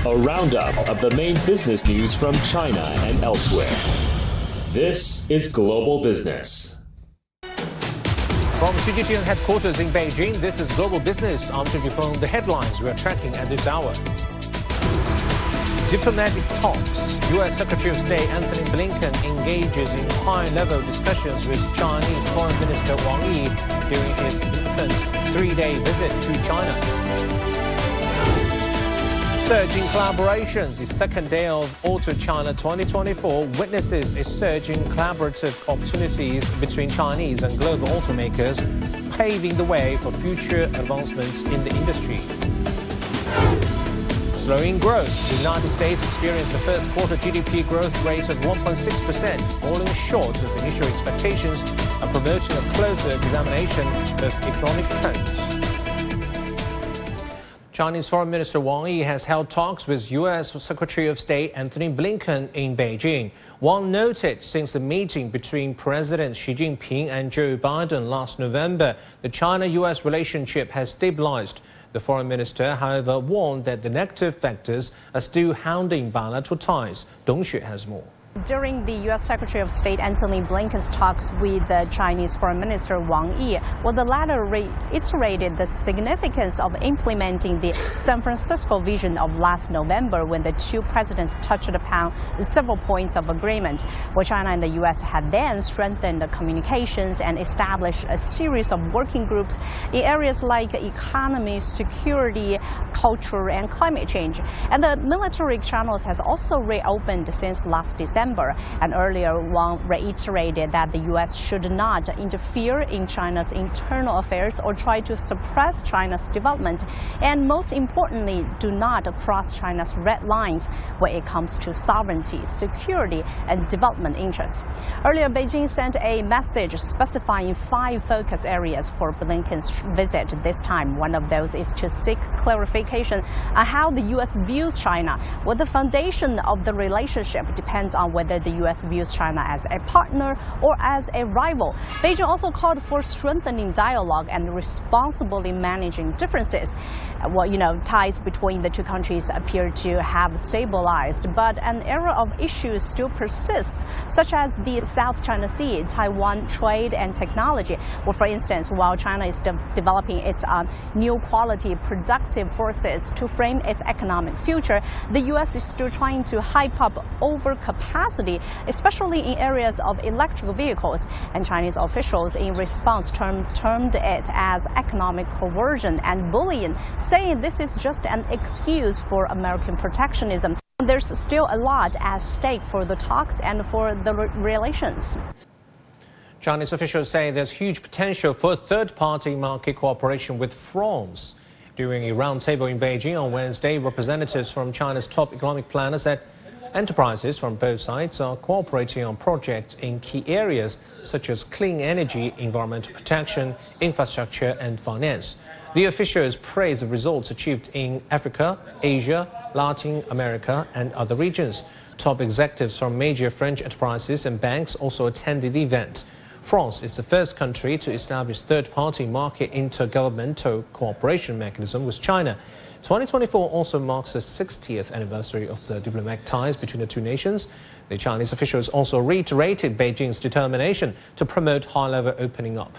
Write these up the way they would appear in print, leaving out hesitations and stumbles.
a roundup of the main business news from China and elsewhere. This is Global Business. From CGTN headquarters in Beijing, this is Global Business. I'm Zhu Jifeng. The headlines we are tracking at this hour. Diplomatic talks. U.S. Secretary of State Anthony Blinken engages in high-level discussions with Chinese Foreign Minister Wang Yi during his significant three-day visit to China. Surge in collaborations. The second day of Auto China 2024 witnesses a surge in collaborative opportunities between Chinese and global automakers, paving the way for future advancements in the industry. Slowing growth. The United States experienced the first quarter GDP growth rate of 1.6%, falling short of initial expectations and promoting a closer examination of economic trends. Chinese Foreign Minister Wang Yi has held talks with U.S. Secretary of State Anthony Blinken in Beijing. Wang noted since the meeting between President Xi Jinping and Joe Biden last November, the China-U.S. relationship has stabilized. The foreign minister, however, warned that the negative factors are still hounding bilateral ties. Dong Xue has more. During the U.S. Secretary of State Anthony Blinken's talks with the Chinese Foreign Minister Wang Yi, the latter reiterated the significance of implementing the San Francisco vision of last November when the two presidents touched upon several points of agreement. China and the U.S. had then strengthened communications and established a series of working groups in areas like economy, security, culture, and climate change. And the military channels has also reopened since last December. And earlier, Wang reiterated that the U.S. should not interfere in China's internal affairs or try to suppress China's development. And most importantly, do not cross China's red lines when it comes to sovereignty, security, and development interests. Earlier, Beijing sent a message specifying 5 focus areas for Blinken's visit this time. One of those is to seek clarification on how the U.S. views China. The foundation of the relationship depends on whether the U.S. views China as a partner or as a rival. Beijing also called for strengthening dialogue and responsibly managing differences. Ties between the two countries appear to have stabilized, but an era of issues still persists, such as the South China Sea, Taiwan, trade, and technology. For instance, while China is developing its new quality productive forces to frame its economic future, the U.S. is still trying to hype up overcapacity, especially in areas of electric vehicles. And Chinese officials, in response, termed it as economic coercion and bullying, saying this is just an excuse for American protectionism. There's still a lot at stake for the talks and for the relations. Chinese officials say there's huge potential for third-party market cooperation with France. During a roundtable in Beijing on Wednesday, representatives from China's top economic planners said enterprises from both sides are cooperating on projects in key areas such as clean energy, environmental protection, infrastructure, and finance. The officials praised the results achieved in Africa, Asia, Latin America, and other regions. Top executives from major French enterprises and banks also attended the event. France is the first country to establish third-party market intergovernmental cooperation mechanism with China. 2024 also marks the 60th anniversary of the diplomatic ties between the two nations. The Chinese officials also reiterated Beijing's determination to promote high-level opening up.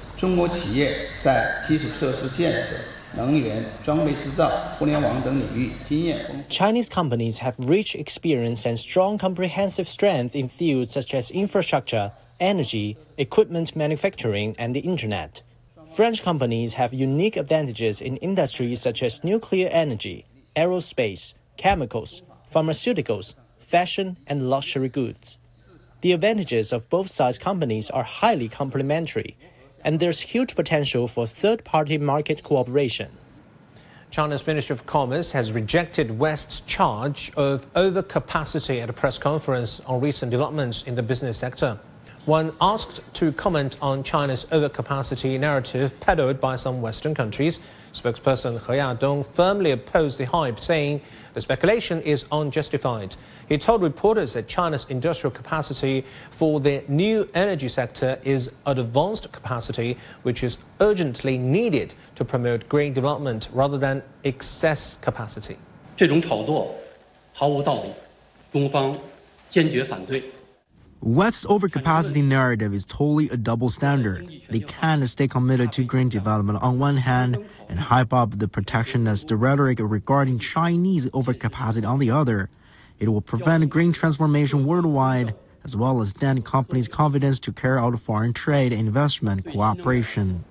Chinese companies have rich experience and strong comprehensive strength in fields such as infrastructure, energy, equipment manufacturing, and the internet. French companies have unique advantages in industries such as nuclear energy, aerospace, chemicals, pharmaceuticals, fashion, and luxury goods. The advantages of both sides' companies are highly complementary, and there's huge potential for third-party market cooperation. China's Ministry of Commerce has rejected West's charge of overcapacity at a press conference on recent developments in the business sector. When asked to comment on China's overcapacity narrative peddled by some Western countries, spokesperson He Yadong firmly opposed the hype, saying the speculation is unjustified. He told reporters that China's industrial capacity for the new energy sector is advanced capacity, which is urgently needed to promote green development rather than excess capacity. 这种炒作毫无道理，中方坚决反对。 West's overcapacity narrative is totally a double standard. They can't stay committed to green development on one hand and hype up the protectionist rhetoric regarding Chinese overcapacity on the other. It will prevent green transformation worldwide, as well as dent companies' confidence to carry out foreign trade and investment cooperation.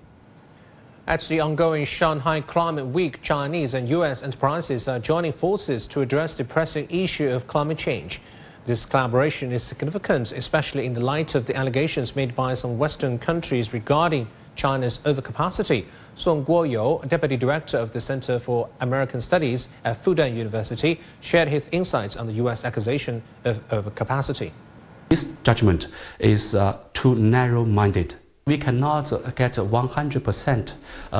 At the ongoing Shanghai Climate Week, Chinese and U.S. enterprises are joining forces to address the pressing issue of climate change. This collaboration is significant, especially in the light of the allegations made by some Western countries regarding China's overcapacity. Song Guoyou, Deputy Director of the Center for American Studies at Fudan University, shared his insights on the U.S. accusation of overcapacity. This judgment is too narrow-minded. We cannot get a 100%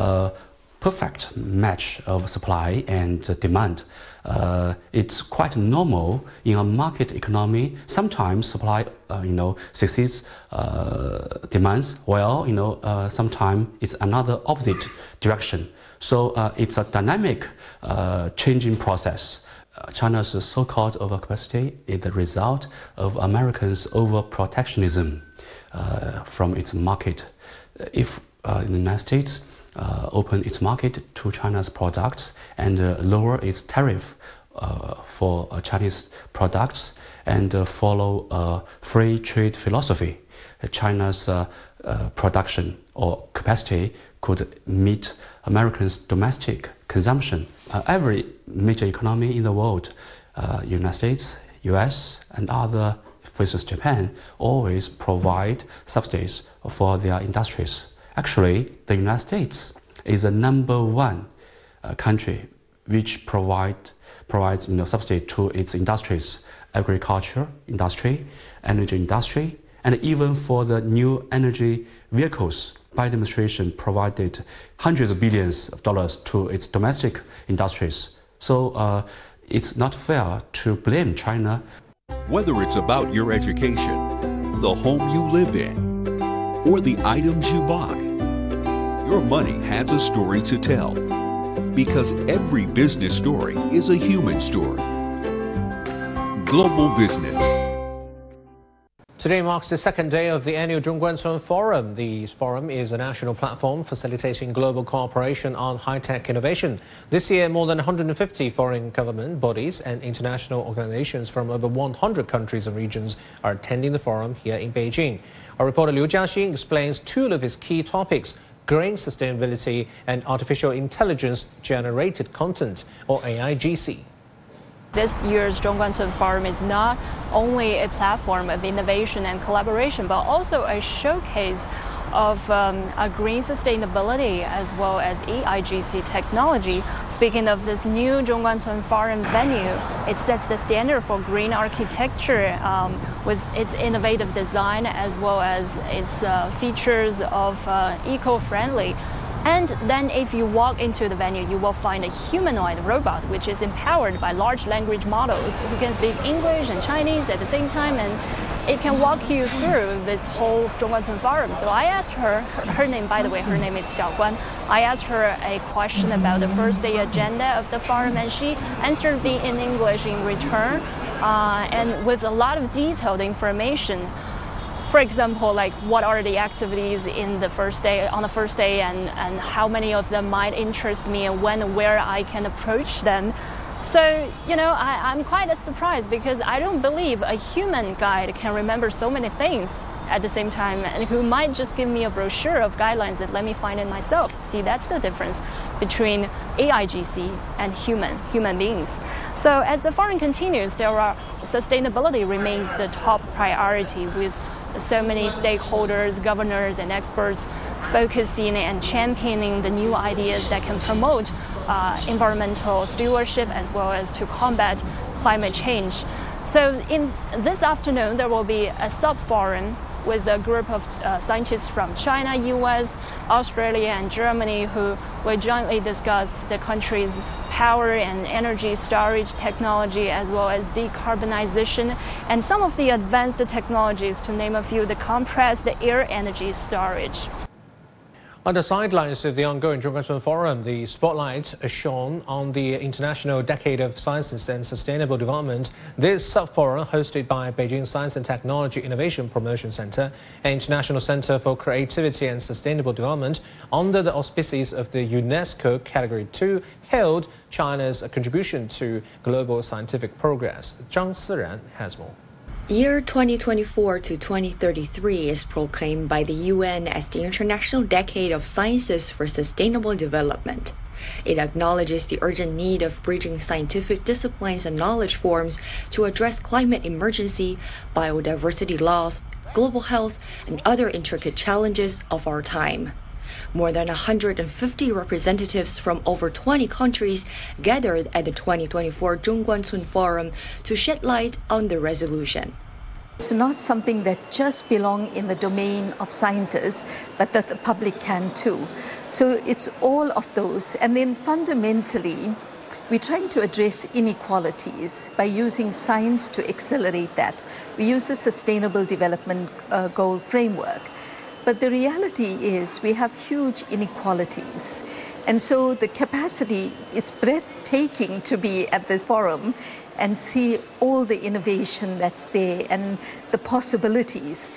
perfect match of supply and demand. It's quite normal in a market economy. Sometimes supply, succeeds demands. Well, sometimes it's another opposite direction. So it's a dynamic changing process. China's so-called overcapacity is the result of Americans' over-protectionism from its market. If the United States open its market to China's products and lower its tariff for Chinese products and follow a free trade philosophy, China's production or capacity could meet Americans' domestic consumption. Every major economy in the world, United States, US, and other versus Japan, always provide subsidies for their industries. Actually, the United States is the #1 country which provides subsidy to its industries, agriculture industry, energy industry, and even for the new energy vehicles. Biden administration provided hundreds of billions of dollars to its domestic industries. So it's not fair to blame China. Whether it's about your education, the home you live in, or the items you buy, your money has a story to tell. Because every business story is a human story. Global Business. Today marks the second day of the annual Zhongguancun Forum. The forum is a national platform facilitating global cooperation on high-tech innovation. This year, more than 150 foreign government bodies and international organizations from over 100 countries and regions are attending the forum here in Beijing. Our reporter Liu Jiaxing explains two of its key topics: green sustainability and artificial intelligence-generated content, or AIGC. This year's Zhongguancun Forum is not only a platform of innovation and collaboration, but also a showcase of a green sustainability as well as AIGC technology. Speaking of this new Zhongguancun Forum venue, it sets the standard for green architecture with its innovative design as well as its features of eco-friendly. And then if you walk into the venue, you will find a humanoid robot which is empowered by large language models who can speak English and Chinese at the same time, and it can walk you through this whole Zhongguancun Forum. So I asked her name, by the way, her name is Xiao Guan. I asked her a question about the first day agenda of the forum, and she answered me in English in return, and with a lot of detailed information. For example, like what are the activities on the first day, and how many of them might interest me, and when and where I can approach them. So, I'm quite surprised because I don't believe a human guide can remember so many things at the same time, and who might just give me a brochure of guidelines and let me find it myself. See, that's the difference between AIGC and human beings. So as the forum continues, sustainability remains the top priority, with so many stakeholders, governors, and experts focusing and championing the new ideas that can promote environmental stewardship as well as to combat climate change. So in this afternoon, there will be a sub-forum with a group of scientists from China, US, Australia, and Germany who will jointly discuss the country's power and energy storage technology as well as decarbonization and some of the advanced technologies, to name a few, the compressed air energy storage. On the sidelines of the ongoing Zhongguancun Forum, the spotlight shone on the International Decade of Sciences and Sustainable Development. This sub-forum, hosted by Beijing Science and Technology Innovation Promotion Center and International Center for Creativity and Sustainable Development, under the auspices of the UNESCO Category 2, hailed China's contribution to global scientific progress. Zhang Siran has more. Year 2024 to 2033 is proclaimed by the UN as the International Decade of Sciences for Sustainable Development. It acknowledges the urgent need of bridging scientific disciplines and knowledge forms to address climate emergency, biodiversity loss, global health, and other intricate challenges of our time. More than 150 representatives from over 20 countries gathered at the 2024 Zhongguancun Forum to shed light on the resolution. It's not something that just belongs in the domain of scientists, but that the public can too. So it's all of those. And then fundamentally, we're trying to address inequalities by using science to accelerate that. We use the Sustainable Development Goal framework. But the reality is we have huge inequalities. And so the capacity, it's breathtaking to be at this forum and see all the innovation that's there and the possibilities.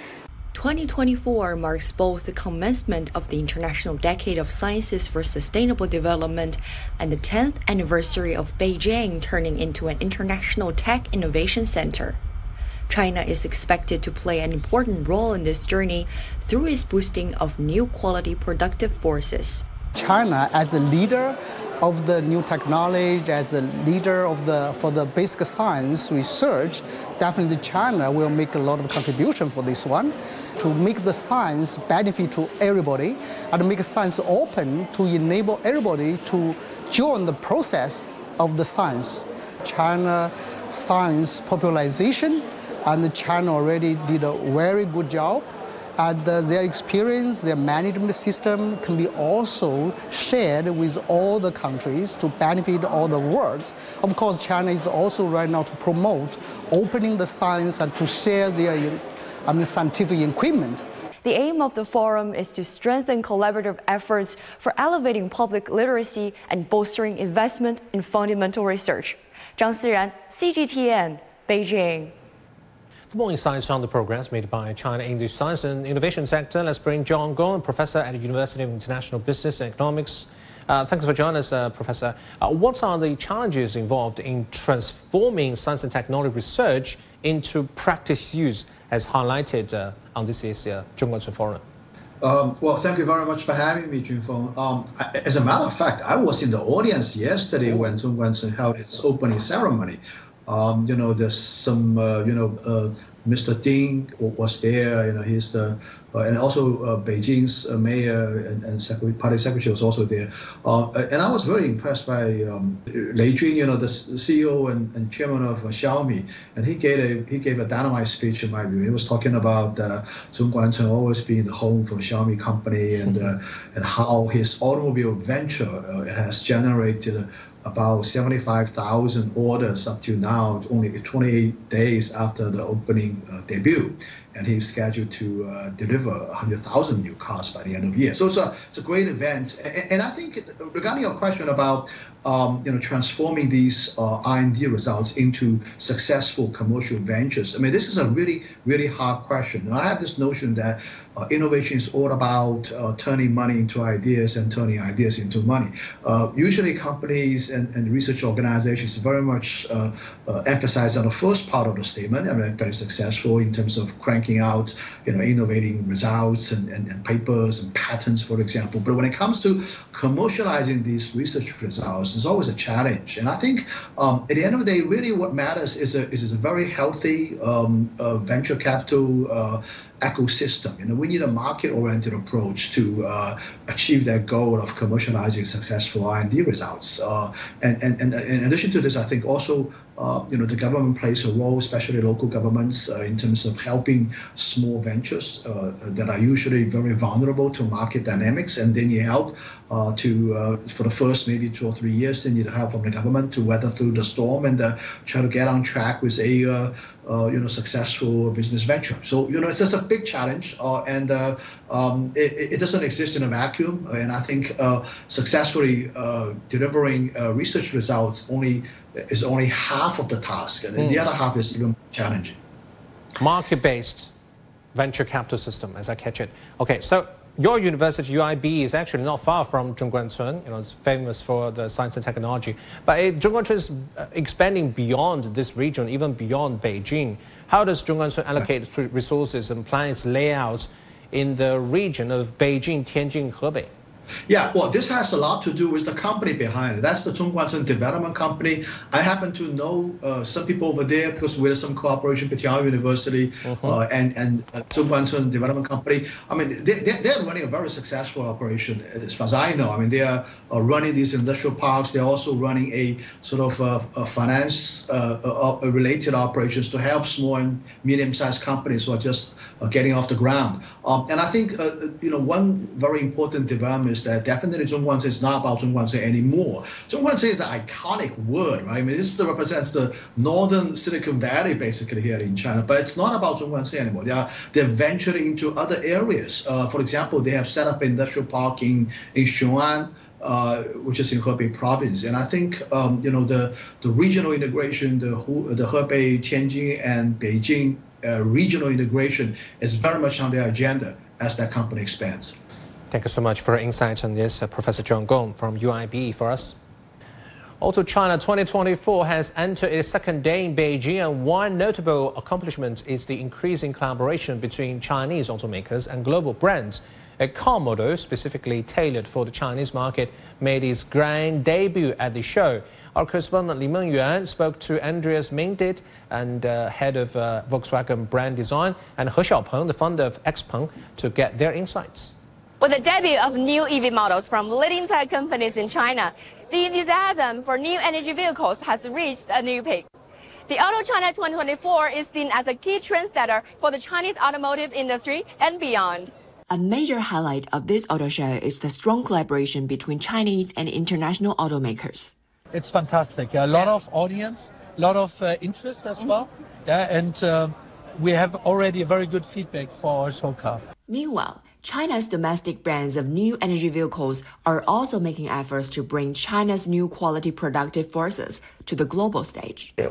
2024 marks both the commencement of the International Decade of Sciences for Sustainable Development and the 10th anniversary of Beijing turning into an international tech innovation center. China is expected to play an important role in this journey through its boosting of new quality productive forces. China, as a leader of the new technology, as a leader for the basic science research, definitely China will make a lot of contribution for this one, to make the science benefit to everybody and make science open to enable everybody to join the process of the science. China science popularization, and China already did a very good job. And their experience, their management system can be also shared with all the countries to benefit all the world. Of course, China is also right now to promote opening the science and to share their scientific equipment. The aim of the forum is to strengthen collaborative efforts for elevating public literacy and bolstering investment in fundamental research. Zhang Siran, CGTN, Beijing. For more insights on the progress made by China in the science and innovation sector, let's bring John Gong, professor at the University of International Business and Economics. Thanks for joining us, Professor. What are the challenges involved in transforming science and technology research into practice use, as highlighted on this year's Zhongguancun Forum? Well, thank you very much for having me, Junfeng. As a matter of fact, I was in the audience yesterday when Zhongguancun held its opening ceremony. There's some, Mr. Ding was there, he's the, and also Beijing's mayor and party secretary was also there. And I was very impressed by Lei Jun, the CEO and chairman of Xiaomi, and he gave a dynamite speech in my view. He was talking about Zhongguancun always being the home for the Xiaomi company and how his automobile venture it has generated about 75,000 orders up to now, only 28 days after the opening debut. And he's scheduled to deliver 100,000 new cars by the end of the year. So it's a great event. And I think regarding your question about transforming these R&D results into successful commercial ventures, I mean, this is a really, really hard question. And I have this notion that innovation is all about turning money into ideas and turning ideas into money. Usually companies and research organizations very much emphasize on the first part of the statement. I mean, very successful in terms of cranking out, innovating results and papers and patents, for example. But when it comes to commercializing these research results, it's always a challenge. And I think at the end of the day, really what matters is a very healthy venture capital ecosystem. We need a market-oriented approach to achieve that goal of commercializing successful R&D results. And in addition to this, I think also the government plays a role, especially local governments, in terms of helping small ventures that are usually very vulnerable to market dynamics, and they need help for the first maybe 2 or 3 years. They need help from the government to weather through the storm and try to get on track with a successful business venture. So it's just a big challenge, and it doesn't exist in a vacuum. And I think successfully delivering research results is only half of the task, and the other half is even more challenging. Market-based venture capital system, as I catch it. Okay, so your university, UIB, is actually not far from Zhongguancun. It's famous for the science and technology. But Zhongguancun is expanding beyond this region, even beyond Beijing. How does Zhongguancun allocate resources and plan its layouts in the region of Beijing, Tianjin, Hebei? Yeah, well, this has a lot to do with the company behind it. That's the Zhongguancun Development Company. I happen to know some people over there because we have some cooperation with Peiyao University and Zhongguancun Development Company. I mean, they're running a very successful operation, as far as I know. I mean, they are running these industrial parks. They're also running a sort of finance-related operations to help small and medium-sized companies who are just getting off the ground. And I think, one very important development is that definitely Zhongguancun is not about Zhongguancun anymore. Zhongguancun is an iconic word, right? I mean, this represents the northern Silicon Valley, basically, here in China. But it's not about Zhongguancun anymore. They're venturing into other areas. For example, they have set up an industrial park in Xiong'an, which is in Hebei province. And I think, the regional integration, the Hebei, Tianjin, and Beijing regional integration is very much on their agenda as that company expands. Thank you so much for your insights on this, Professor John Gong from UIB for us. Auto China 2024 has entered its second day in Beijing, and one notable accomplishment is the increasing collaboration between Chinese automakers and global brands. A car model specifically tailored for the Chinese market made its grand debut at the show. Our correspondent Li Mengyuan spoke to Andreas Mindit, and head of Volkswagen brand design, and He Xiaopeng, the founder of XPeng, to get their insights. With the debut of new EV models from leading tech companies in China, the enthusiasm for new energy vehicles has reached a new peak. The Auto China 2024 is seen as a key trendsetter for the Chinese automotive industry and beyond. A major highlight of this auto show is the strong collaboration between Chinese and international automakers. It's fantastic. A lot of audience, a lot of interest as well. Yeah, and we have already a very good feedback for our show car. Meanwhile, China's domestic brands of new energy vehicles are also making efforts to bring China's new quality productive forces to the global stage. The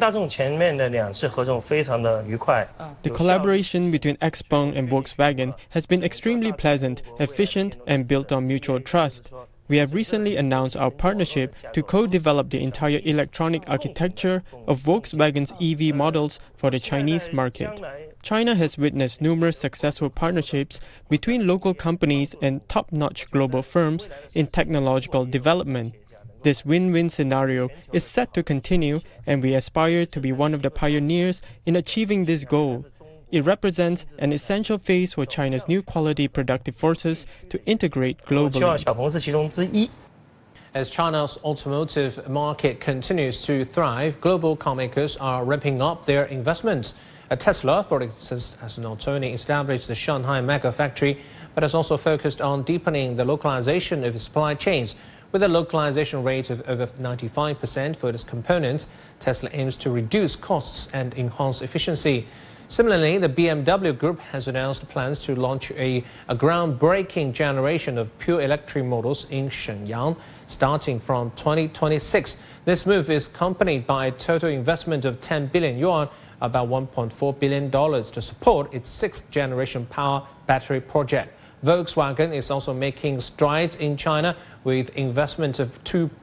collaboration between XPeng and Volkswagen has been extremely pleasant, efficient, and built on mutual trust. We have recently announced our partnership to co-develop the entire electronic architecture of Volkswagen's EV models for the Chinese market. China has witnessed numerous successful partnerships between local companies and top-notch global firms in technological development. This win-win scenario is set to continue, and we aspire to be one of the pioneers in achieving this goal. It represents an essential phase for China's new quality productive forces to integrate globally. As China's automotive market continues to thrive, global carmakers are ramping up their investments. Tesla, for instance, has not only established the Shanghai mega factory, but has also focused on deepening the localization of its supply chains. With a localization rate of over 95% for its components, Tesla aims to reduce costs and enhance efficiency. Similarly, the BMW Group has announced plans to launch a groundbreaking generation of pure electric models in Shenyang, starting from 2026. This move is accompanied by a total investment of 10 billion yuan, about $1.4 billion, to support its sixth-generation power battery project. Volkswagen is also making strides in China with investment of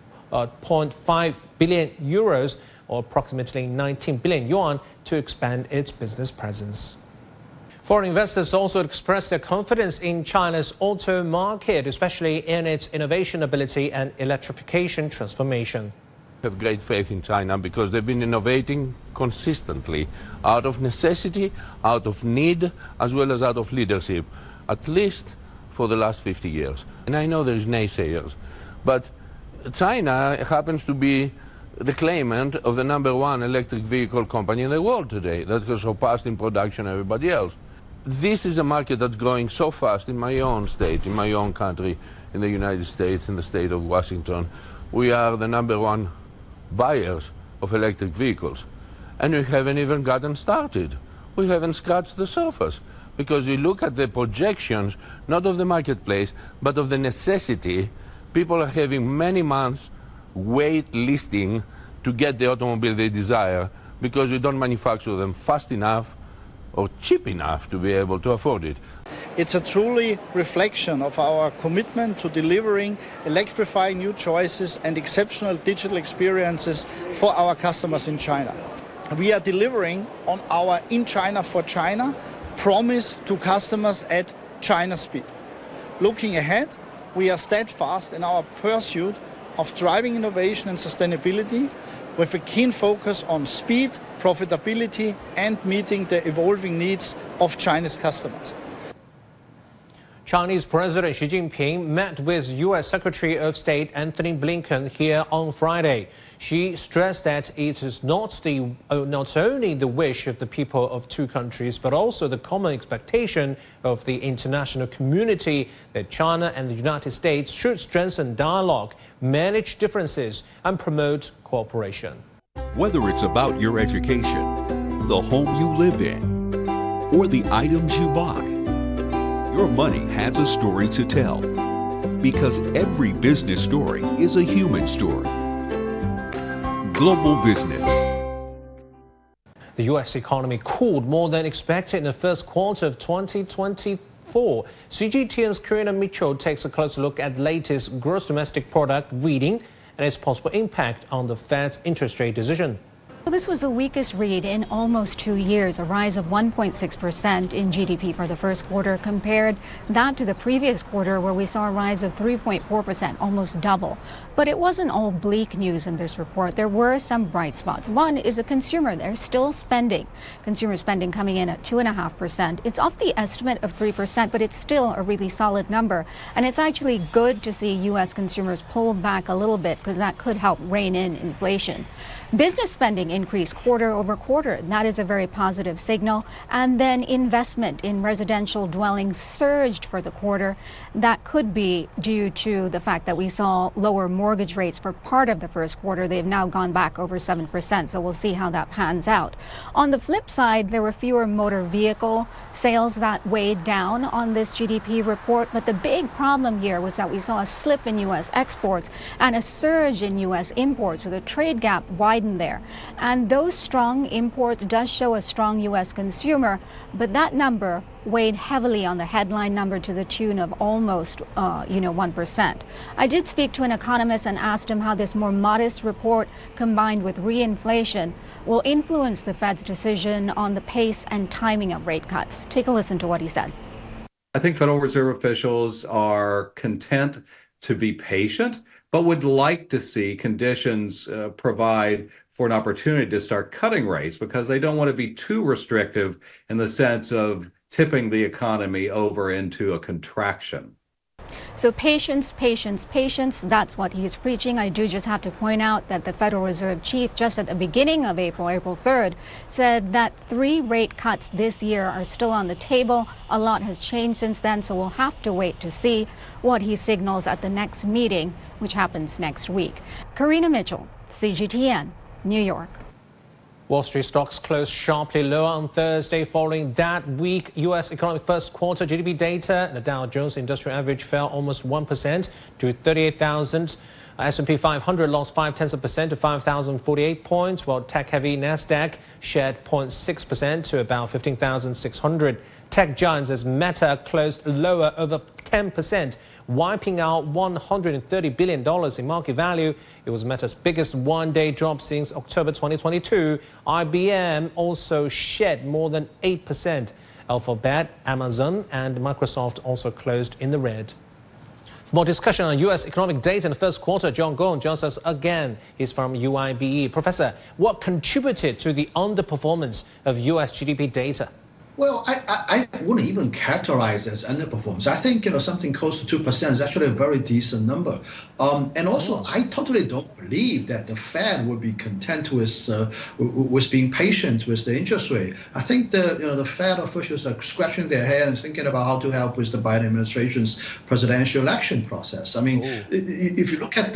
2.5 billion euros, or approximately 19 billion yuan, to expand its business presence. Foreign investors also expressed their confidence in China's auto market, especially in its innovation ability and electrification transformation. I have great faith in China because they've been innovating consistently, out of necessity, out of need, as well as out of leadership, at least for the last 50 years. And I know there's naysayers, but China happens to be the claimant of the #1 electric vehicle company in the world today that has surpassed in production everybody else. This is a market that's growing so fast in my own state, in my own country, in the United States, in the state of Washington. We are the #1 buyers of electric vehicles, and we haven't even gotten started. We haven't scratched the surface. Because you look at the projections, not of the marketplace, but of the necessity. People are having many months wait listing to get the automobile they desire because we don't manufacture them fast enough or cheap enough to be able to afford it. It's a truly reflection of our commitment to delivering electrifying new choices and exceptional digital experiences for our customers in China. We are delivering on our In China for China promise to customers at China speed. Looking ahead, we are steadfast in our pursuit of driving innovation and sustainability with a keen focus on speed, profitability, and meeting the evolving needs of Chinese customers. Chinese President Xi Jinping met with U.S. Secretary of State Antony Blinken here on Friday. Xi stressed that it is not only the wish of the people of two countries, but also the common expectation of the international community that China and the United States should strengthen dialogue, manage differences, and promote cooperation. Whether it's about your education, the home you live in, or the items you buy, your money has a story to tell, because every business story is a human story. Global Business. The U.S. economy cooled more than expected in the first quarter of 2024. CGTN's Karina Mitchell takes a closer look at the latest gross domestic product reading and its possible impact on the Fed's interest rate decision. Well, this was the weakest read in almost 2 years, a rise of 1.6% in GDP for the first quarter, compared that to the previous quarter where we saw a rise of 3.4%, almost double. But it wasn't all bleak news in this report. There were some bright spots. One is the consumer. They're still spending. Consumer spending coming in at 2.5%. It's off the estimate of 3%, but it's still a really solid number. And it's actually good to see U.S. consumers pull back a little bit because that could help rein in inflation. Business spending increased quarter over quarter. That is a very positive signal. And then investment in residential dwellings surged for the quarter. That could be due to the fact that we saw lower mortgage rates for part of the first quarter. They've now gone back over 7%, so we'll see how that pans out. On the flip side, there were fewer motor vehicle sales that weighed down on this GDP report. But the big problem here was that we saw a slip in U.S. exports and a surge in U.S. imports, so the trade gap widened there. And those strong imports does show a strong U.S. consumer, but that number weighed heavily on the headline number to the tune of almost 1%. I did speak to an economist and asked him how this more modest report combined with reinflation will influence the Fed's decision on the pace and timing of rate cuts. Take a listen to what he said. I think Federal Reserve officials are content to be patient, but would like to see conditions provide for an opportunity to start cutting rates, because they don't want to be too restrictive in the sense of tipping the economy over into a contraction. So patience, patience, patience, that's what he's preaching. I do just have to point out that the Federal Reserve chief, just at the beginning of April 3rd, said that 3 rate cuts this year are still on the table. A lot has changed since then, so we'll have to wait to see what he signals at the next meeting, which happens next week. Karina Mitchell, CGTN, New York. Wall Street stocks closed sharply lower on Thursday following that weak U.S. economic first quarter GDP data. The Dow Jones Industrial Average fell almost 1% to 38,000. S&P 500 lost 0.5% to 5,048 points, while tech-heavy Nasdaq shed 0.6% to about 15,600. Tech giants as Meta closed lower over 10%, wiping out $130 billion in market value. It was Meta's biggest one-day drop since October 2022. IBM also shed more than 8%. Alphabet, Amazon, and Microsoft also closed in the red. For more discussion on U.S. economic data in the first quarter, John Gong joins us again. He's from UIBE. Professor, what contributed to the underperformance of U.S. GDP data? Well, I wouldn't even characterize it as underperformance. I think something close to 2% is actually a very decent number. And also, I totally don't believe that the Fed would be content with being patient with the interest rate. I think the Fed officials are scratching their head and thinking about how to help with the Biden administration's presidential election process. I mean, if you look at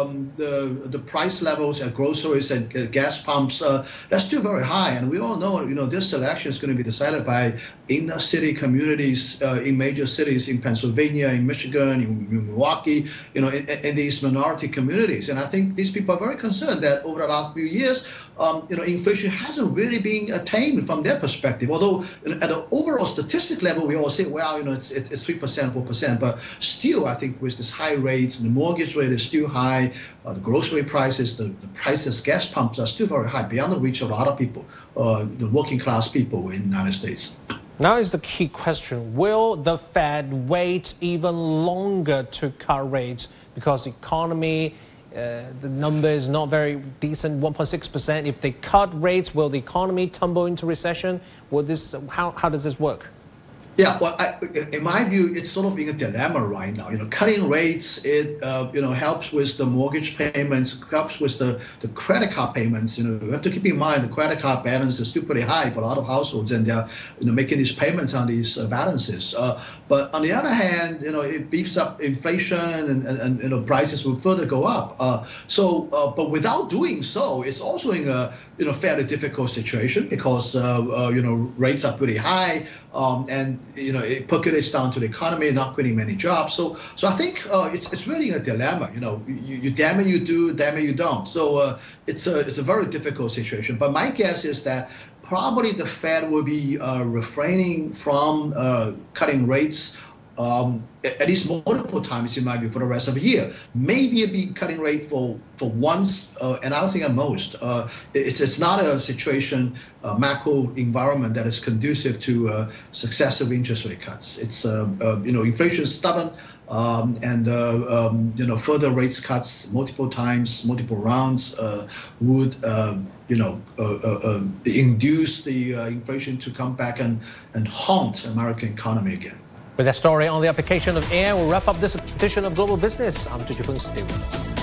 the price levels at groceries and gas pumps, that's still very high, and we all know this election is going to be decided represented by inner city communities in major cities in Pennsylvania, in Michigan, in Milwaukee, in these minority communities. And I think these people are very concerned that over the last few years, inflation hasn't really been attained from their perspective. Although at an overall statistic level, we all say, well, it's 3%, 4%, but still, I think with this high rates, the mortgage rate is still high, the grocery prices, the prices, gas pumps are still very high, beyond the reach of a lot of people, the working class people in the United States. Now is the key question. Will the Fed wait even longer to cut rates because the economy, the number is not very decent, 1.6%. If they cut rates, will the economy tumble into recession? How does this work? Yeah, well, in my view, it's sort of in a dilemma right now. Cutting rates, it helps with the mortgage payments, helps with the credit card payments. You have to keep in mind the credit card balance is still pretty high for a lot of households, and they're making these payments on these balances. But on the other hand, it beefs up inflation, and prices will further go up. But without doing so, it's also in a fairly difficult situation because rates are pretty high, and it percolates down to the economy, not creating many jobs. So I think it's really a dilemma. You damn it you do, damn it you don't. So it's a very difficult situation. But my guess is that probably the Fed will be refraining from cutting rates at least multiple times, in my view, for the rest of the year. Maybe it'll be cutting rate for once, and I don't think at most. It's not a situation, macro environment that is conducive to successive interest rate cuts. It's inflation is stubborn, and further rates cuts multiple times, multiple rounds would induce the inflation to come back and haunt the American economy again. With that story on the application of AI, we'll wrap up this edition of Global Business. I'm Tuju Feng. Stay with us.